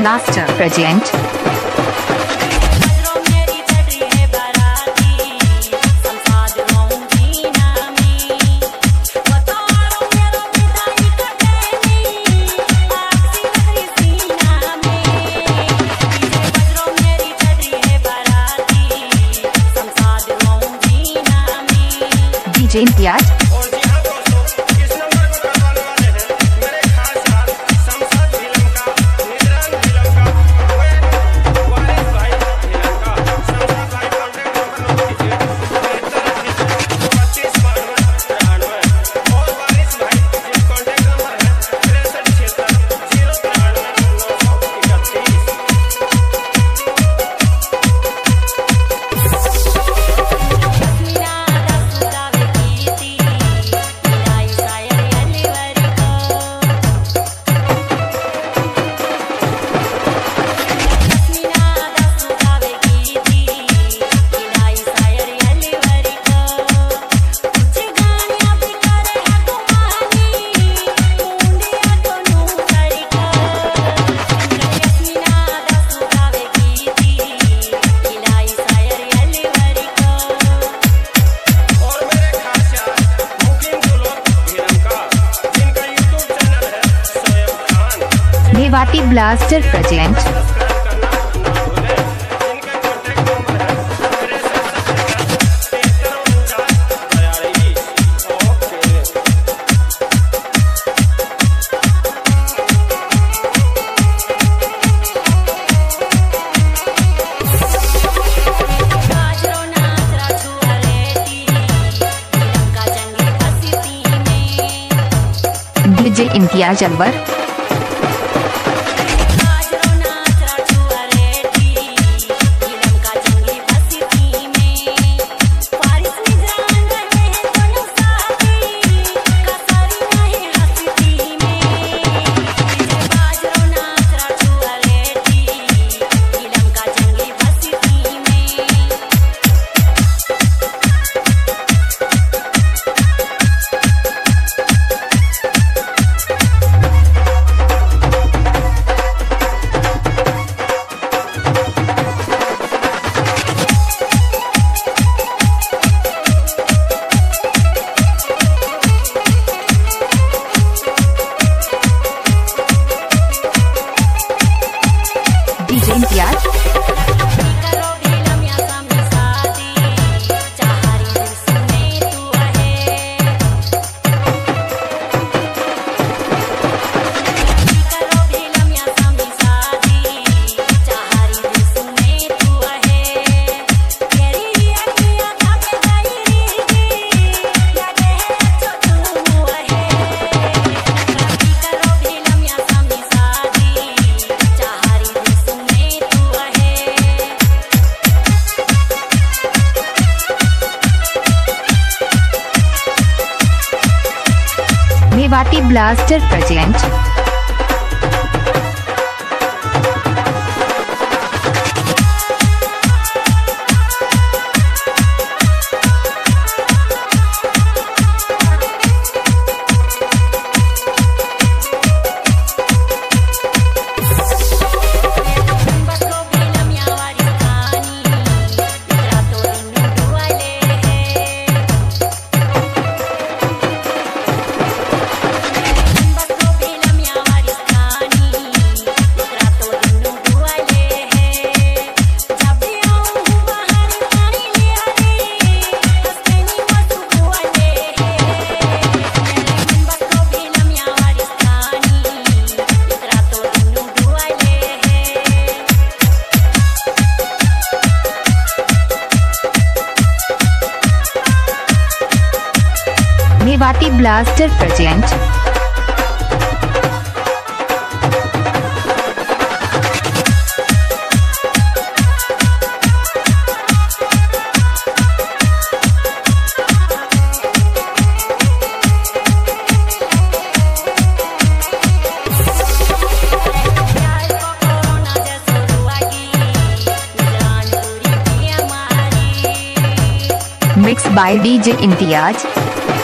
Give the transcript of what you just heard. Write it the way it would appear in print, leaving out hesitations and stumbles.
Blaster present DJ Imtiaz। और जी हाँ दोस्तों, इस नंबर को करवाने वाले हैं मेरे खास साथ संसद फिल्म का निद्रान फिल्म का वारिस भाई फिल्म का संसद भाई कॉन्टैक्ट नंबर नोट कीजिए 72 और वारिस भाई जिस कॉन्टैक्ट नंबर है 73 Mewati Blaster present DJ Imtiaz Anwar। DJ Imtiaz। Mewati Blaster present Mewati Blaster present mixed by DJ Imtiaz।